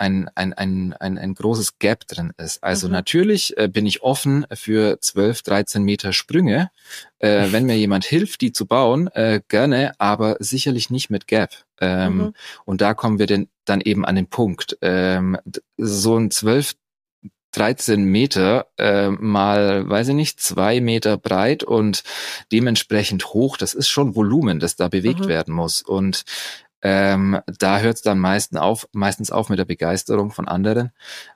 großes Gap drin ist. Also natürlich bin ich offen für 12, 13 Meter Sprünge. Wenn mir jemand hilft, die zu bauen, gerne, aber sicherlich nicht mit Gap. Und da kommen wir dann eben an den Punkt. So ein 12, 13 Meter mal, weiß ich nicht, 2 Meter breit und dementsprechend hoch. Das ist schon Volumen, das da bewegt werden muss. Und da hört es dann meistens auf mit der Begeisterung von anderen.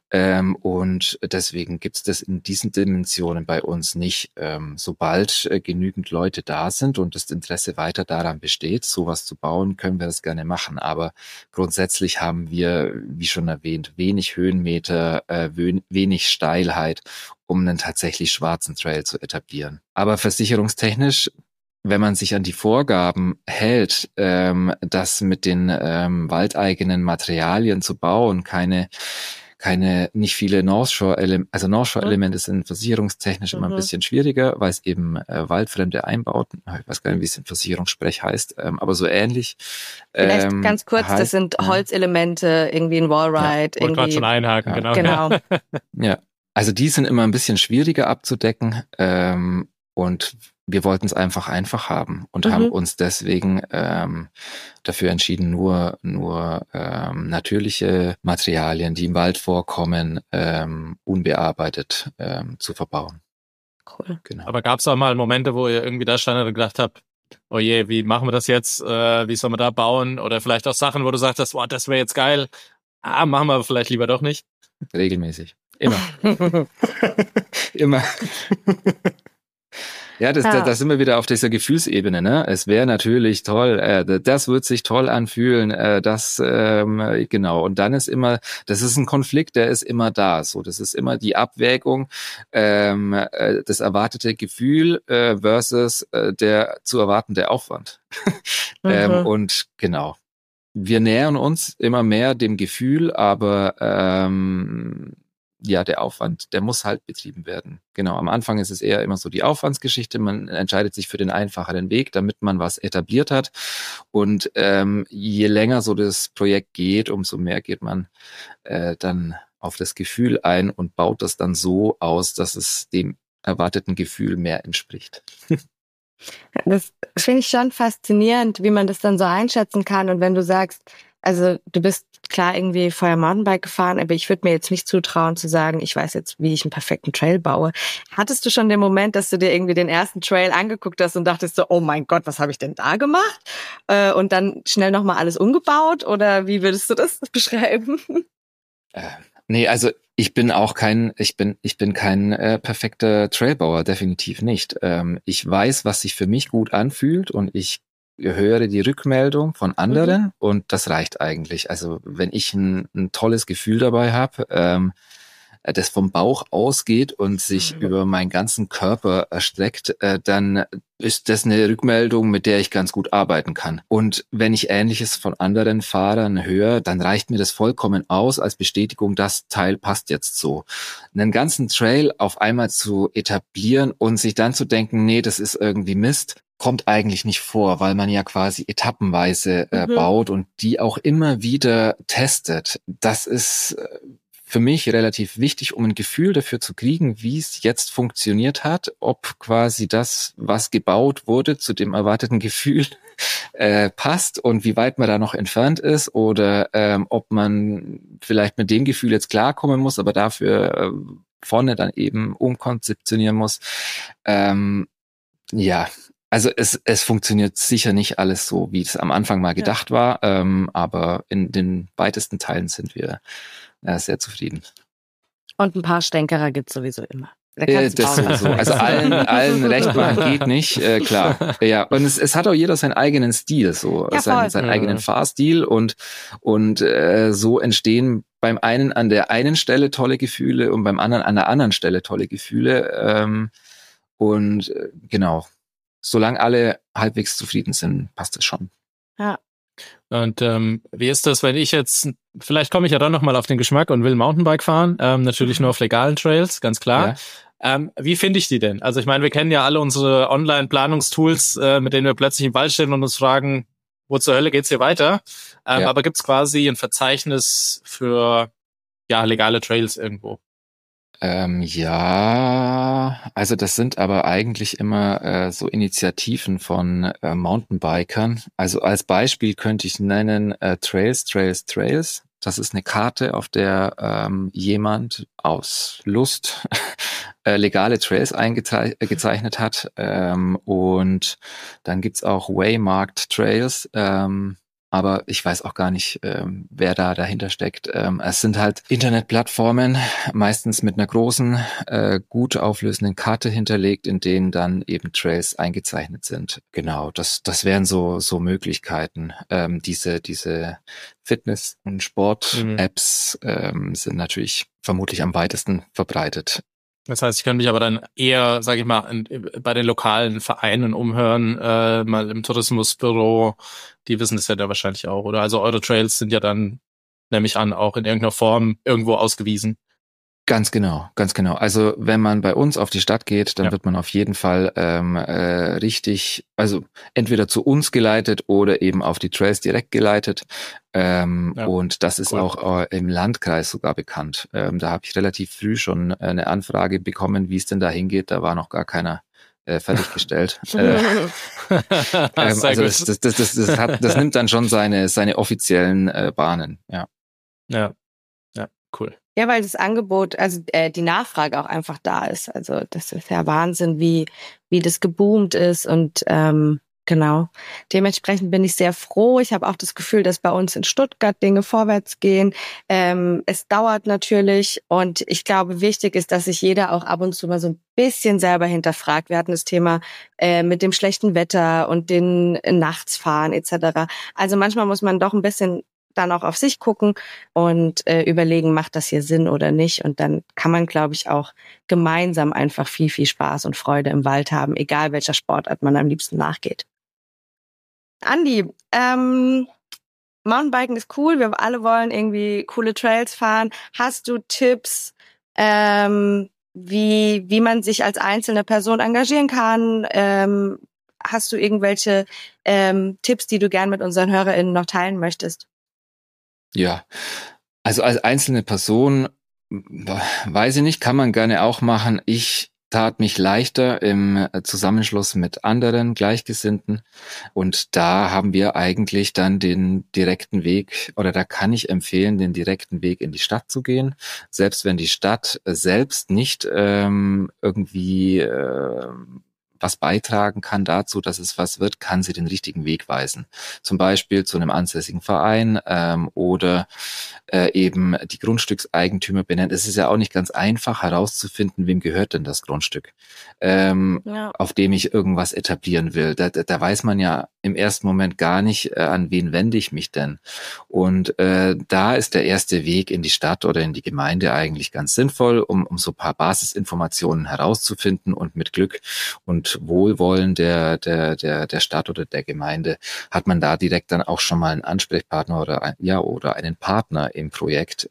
Und deswegen gibt's das in diesen Dimensionen bei uns nicht. Sobald genügend Leute da sind und das Interesse weiter daran besteht, sowas zu bauen, können wir das gerne machen. Aber grundsätzlich haben wir, wie schon erwähnt, wenig Höhenmeter, wenig Steilheit, um einen tatsächlich schwarzen Trail zu etablieren. Aber versicherungstechnisch, wenn man sich an die Vorgaben hält, das mit den waldeigenen Materialien zu bauen, nicht viele North Shore-Elemente sind versicherungstechnisch immer ein bisschen schwieriger, weil es eben waldfremde Einbauten, ich weiß gar nicht, wie es im Versicherungssprech heißt, aber so ähnlich. Vielleicht ganz kurz, das sind Holzelemente, irgendwie ein Wallride. Ich wollte gerade schon einhaken, genau. Ja, also die sind immer ein bisschen schwieriger abzudecken und wir wollten es einfach haben und haben uns deswegen dafür entschieden, nur natürliche Materialien, die im Wald vorkommen, unbearbeitet zu verbauen. Cool. Genau. Aber gab es auch mal Momente, wo ihr irgendwie da standet und gedacht habt, oh je, wie machen wir das jetzt? Wie sollen wir da bauen? Oder vielleicht auch Sachen, wo du sagtest, wow, das wäre jetzt geil. Machen wir aber vielleicht lieber doch nicht. Regelmäßig. Immer. Immer. Ja, da sind wir wieder auf dieser Gefühlsebene, ne? Es wäre natürlich toll, das wird sich toll anfühlen, genau. Und dann ist immer, das ist ein Konflikt, der ist immer da. So, das ist immer die Abwägung, das erwartete Gefühl versus der zu erwartende Aufwand. Und genau. Wir nähern uns immer mehr dem Gefühl, aber ja, der Aufwand, der muss halt betrieben werden. Genau, am Anfang ist es eher immer so die Aufwandsgeschichte. Man entscheidet sich für den einfacheren Weg, damit man was etabliert hat. Und je länger so das Projekt geht, umso mehr geht man dann auf das Gefühl ein und baut das dann so aus, dass es dem erwarteten Gefühl mehr entspricht. Das finde ich schon faszinierend, wie man das dann so einschätzen kann. Und wenn du sagst, also du bist klar irgendwie vorher Mountainbike gefahren, aber ich würde mir jetzt nicht zutrauen zu sagen, ich weiß jetzt, wie ich einen perfekten Trail baue. Hattest du schon den Moment, dass du dir irgendwie den ersten Trail angeguckt hast und dachtest so, oh mein Gott, was habe ich denn da gemacht? Und dann schnell nochmal alles umgebaut? Oder wie würdest du das beschreiben? Nee, also ich bin kein perfekter Trailbauer, definitiv nicht. Ich weiß, was sich für mich gut anfühlt und ich höre die Rückmeldung von anderen und das reicht eigentlich. Also wenn ich ein tolles Gefühl dabei habe, das vom Bauch ausgeht und sich über meinen ganzen Körper erstreckt, dann ist das eine Rückmeldung, mit der ich ganz gut arbeiten kann. Und wenn ich Ähnliches von anderen Fahrern höre, dann reicht mir das vollkommen aus als Bestätigung, das Teil passt jetzt so. Einen ganzen Trail auf einmal zu etablieren und sich dann zu denken, nee, das ist irgendwie Mist, kommt eigentlich nicht vor, weil man ja quasi etappenweise baut und die auch immer wieder testet. Das ist für mich relativ wichtig, um ein Gefühl dafür zu kriegen, wie es jetzt funktioniert hat, ob quasi das, was gebaut wurde, zu dem erwarteten Gefühl passt und wie weit man da noch entfernt ist oder ob man vielleicht mit dem Gefühl jetzt klarkommen muss, aber dafür vorne dann eben umkonzeptionieren muss. Ja, also es funktioniert sicher nicht alles so, wie es am Anfang mal gedacht war, aber in den weitesten Teilen sind wir sehr zufrieden. Und ein paar Stänkerer gibt's sowieso immer. Das sowieso. Also allen recht machen geht nicht, klar. Ja, und es hat auch jeder seinen eigenen Stil, so ja, seinen eigenen Fahrstil und so entstehen beim einen an der einen Stelle tolle Gefühle und beim anderen an der anderen Stelle tolle Gefühle. Genau. solange alle halbwegs zufrieden sind, passt es schon. Ja. Und wie ist das, wenn ich jetzt, vielleicht komme ich ja dann nochmal auf den Geschmack und will Mountainbike fahren, natürlich nur auf legalen Trails, ganz klar. Ja. Wie finde ich die denn? Also ich meine, wir kennen ja alle unsere Online-Planungstools, mit denen wir plötzlich im Wald stehen und uns fragen, wo zur Hölle geht's hier weiter? Aber gibt's quasi ein Verzeichnis für legale Trails irgendwo? Ja, also das sind aber eigentlich immer so Initiativen von Mountainbikern. Also als Beispiel könnte ich nennen Trails. Das ist eine Karte, auf der jemand aus Lust legale Trails gezeichnet hat. Und dann gibt's auch Waymarked Trails. Aber ich weiß auch gar nicht, wer da dahinter steckt. Es sind halt Internetplattformen, meistens mit einer großen, gut auflösenden Karte hinterlegt, in denen dann eben Trails eingezeichnet sind. Genau, das wären so Möglichkeiten. Diese Fitness- und Sport-Apps sind natürlich vermutlich am weitesten verbreitet. Das heißt, ich kann mich aber dann eher, sage ich mal, bei den lokalen Vereinen umhören, mal im Tourismusbüro. Die wissen das ja da wahrscheinlich auch, oder? Also eure Trails sind ja dann, nehme ich an, auch in irgendeiner Form irgendwo ausgewiesen. Ganz genau. Also wenn man bei uns auf die Stadt geht, dann wird man auf jeden Fall richtig, also entweder zu uns geleitet oder eben auf die Trails direkt geleitet. Und das ist auch im Landkreis sogar bekannt. Da habe ich relativ früh schon eine Anfrage bekommen, wie es denn da hingeht. Da war noch gar keiner fertiggestellt. Also das nimmt dann schon seine offiziellen Bahnen. Ja, cool. Ja, weil das Angebot, also die Nachfrage auch einfach da ist. Also das ist ja Wahnsinn, wie das geboomt ist und genau. Dementsprechend bin ich sehr froh. Ich habe auch das Gefühl, dass bei uns in Stuttgart Dinge vorwärts gehen. Es dauert natürlich und ich glaube, wichtig ist, dass sich jeder auch ab und zu mal so ein bisschen selber hinterfragt. Wir hatten das Thema mit dem schlechten Wetter und den Nachtsfahren etc. Also manchmal muss man doch ein bisschen dann auch auf sich gucken und überlegen, macht das hier Sinn oder nicht. Und dann kann man, glaube ich, auch gemeinsam einfach viel, viel Spaß und Freude im Wald haben, egal welcher Sportart man am liebsten nachgeht. Andi, Mountainbiken ist cool, wir alle wollen irgendwie coole Trails fahren. Hast du Tipps, wie man sich als einzelne Person engagieren kann? Hast du irgendwelche Tipps, die du gern mit unseren HörerInnen noch teilen möchtest? Ja, also als einzelne Person, weiß ich nicht, kann man gerne auch machen. Ich tat mich leichter im Zusammenschluss mit anderen Gleichgesinnten und da haben wir eigentlich dann den direkten Weg, oder da kann ich empfehlen, den direkten Weg in die Stadt zu gehen, selbst wenn die Stadt selbst nicht irgendwie was beitragen kann dazu, dass es was wird, kann sie den richtigen Weg weisen. Zum Beispiel zu einem ansässigen Verein oder eben die Grundstückseigentümer benennen. Es ist ja auch nicht ganz einfach herauszufinden, wem gehört denn das Grundstück, auf dem ich irgendwas etablieren will. Da weiß man ja im ersten Moment gar nicht, an wen wende ich mich denn. Und da ist der erste Weg in die Stadt oder in die Gemeinde eigentlich ganz sinnvoll, um so ein paar Basisinformationen herauszufinden und mit Glück und Wohlwollen der Stadt oder der Gemeinde hat man da direkt dann auch schon mal einen Ansprechpartner oder einen Partner im Projekt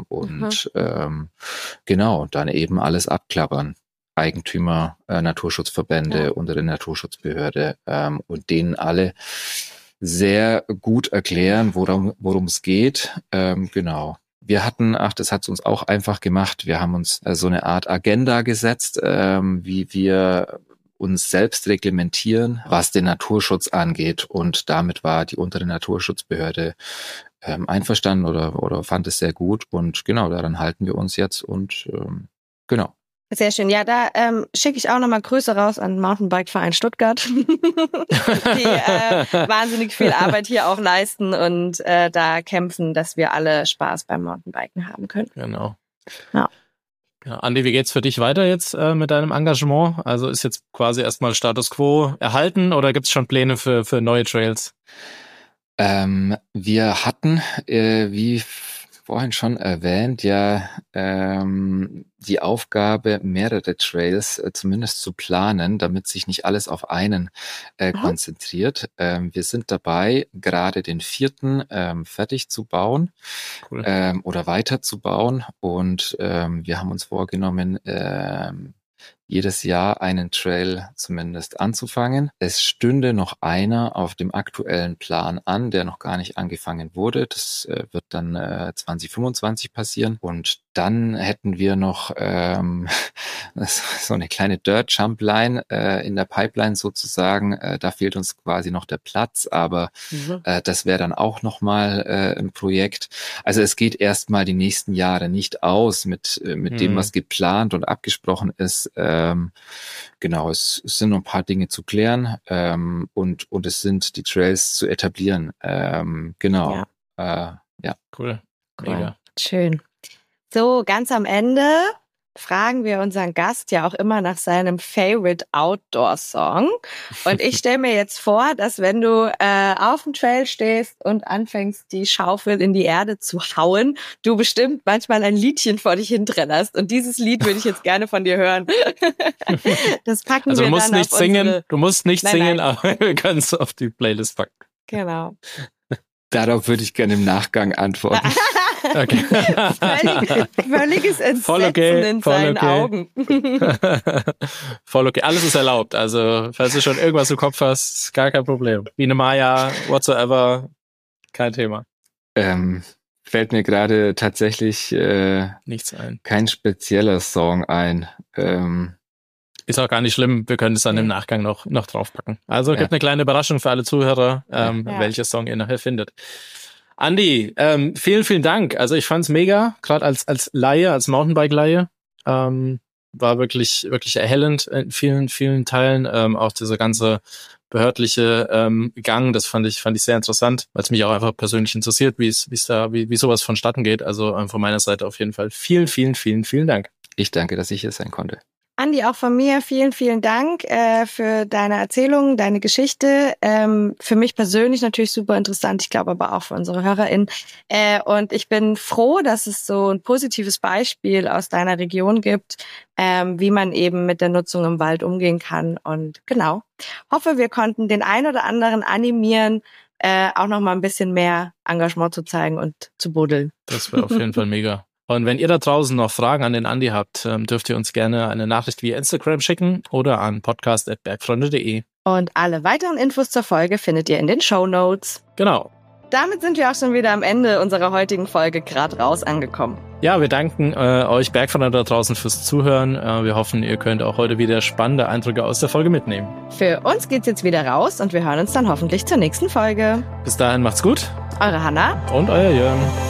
genau, dann eben alles abklappern. Eigentümer, Naturschutzverbände, untere Naturschutzbehörde und denen alle sehr gut erklären, worum es geht. Genau. Wir hatten, das hat es uns auch einfach gemacht, wir haben uns so eine Art Agenda gesetzt, wie wir uns selbst reglementieren, was den Naturschutz angeht. Und damit war die untere Naturschutzbehörde einverstanden oder fand es sehr gut. Und genau, daran halten wir uns jetzt und genau. Sehr schön. Ja, da schicke ich auch nochmal Grüße raus an Mountainbike-Verein Stuttgart, die wahnsinnig viel Arbeit hier auch leisten und da kämpfen, dass wir alle Spaß beim Mountainbiken haben können. Genau. Ja. Ja, Andi, wie geht's für dich weiter jetzt mit deinem Engagement? Also ist jetzt quasi erstmal Status Quo erhalten oder gibt's schon Pläne für neue Trails? Wir hatten, wie vorhin schon erwähnt, ja, die Aufgabe, mehrere Trails zumindest zu planen, damit sich nicht alles auf einen konzentriert. Wir sind dabei, gerade den 4. Fertig zu bauen, Cool. Oder weiter zu bauen. Und wir haben uns vorgenommen, jedes Jahr einen Trail zumindest anzufangen. Es stünde noch einer auf dem aktuellen Plan an, der noch gar nicht angefangen wurde. Das wird dann 2025 passieren. Und dann hätten wir noch so eine kleine Dirt-Jump-Line in der Pipeline sozusagen. Da fehlt uns quasi noch der Platz, aber das wäre dann auch nochmal ein Projekt. Also es geht erstmal die nächsten Jahre nicht aus mit dem, was geplant und abgesprochen ist. Genau, es sind noch ein paar Dinge zu klären und es sind die Trails zu etablieren. Genau. Ja. Cool. Mega. Schön. So, ganz am Ende fragen wir unseren Gast ja auch immer nach seinem Favorite Outdoor-Song. Und ich stelle mir jetzt vor, dass wenn du auf dem Trail stehst und anfängst, die Schaufel in die Erde zu hauen, du bestimmt manchmal ein Liedchen vor dich hintrennerst. Und dieses Lied würde ich jetzt gerne von dir hören. Das packen also wir du musst dann nicht auf singen, unsere... du musst nicht Nein, singen, nein. aber wir können es auf die Playlist packen. Genau. Darauf würde ich gerne im Nachgang antworten. Okay. Völliges Entsetzen Voll okay, in voll seinen okay. Augen. Voll okay. Alles ist erlaubt. Also, falls du schon irgendwas im Kopf hast, ist gar kein Problem. Biene Maya, whatsoever, kein Thema. Fällt mir gerade tatsächlich Nichts ein. kein spezieller Song ein. Ist auch gar nicht schlimm. Wir können es dann im Nachgang noch draufpacken. Also, gibt eine kleine Überraschung für alle Zuhörer, welcher Song ihr nachher findet. Andi, vielen, vielen Dank. Also ich fand's mega, gerade als Laie, als Mountainbike-Laie. War wirklich, wirklich erhellend in vielen, vielen Teilen. Auch dieser ganze behördliche Gang, das fand ich sehr interessant, weil es mich auch einfach persönlich interessiert, wie sowas vonstatten geht. Also von meiner Seite auf jeden Fall vielen, vielen, vielen, vielen Dank. Ich danke, dass ich hier sein konnte. Andi, auch von mir vielen, vielen Dank für deine Erzählung, deine Geschichte. Für mich persönlich natürlich super interessant, ich glaube aber auch für unsere HörerInnen. Und ich bin froh, dass es so ein positives Beispiel aus deiner Region gibt, wie man eben mit der Nutzung im Wald umgehen kann. Und genau, hoffe, wir konnten den einen oder anderen animieren, auch noch mal ein bisschen mehr Engagement zu zeigen und zu buddeln. Das wäre auf jeden Fall mega. Und wenn ihr da draußen noch Fragen an den Andi habt, dürft ihr uns gerne eine Nachricht via Instagram schicken oder an podcast@bergfreunde.de. Und alle weiteren Infos zur Folge findet ihr in den Shownotes. Genau. Damit sind wir auch schon wieder am Ende unserer heutigen Folge Grad raus angekommen. Ja, wir danken euch Bergfreunde da draußen fürs Zuhören. Wir hoffen, ihr könnt auch heute wieder spannende Eindrücke aus der Folge mitnehmen. Für uns geht's jetzt wieder raus und wir hören uns dann hoffentlich zur nächsten Folge. Bis dahin macht's gut. Eure Hanna und euer Jörn.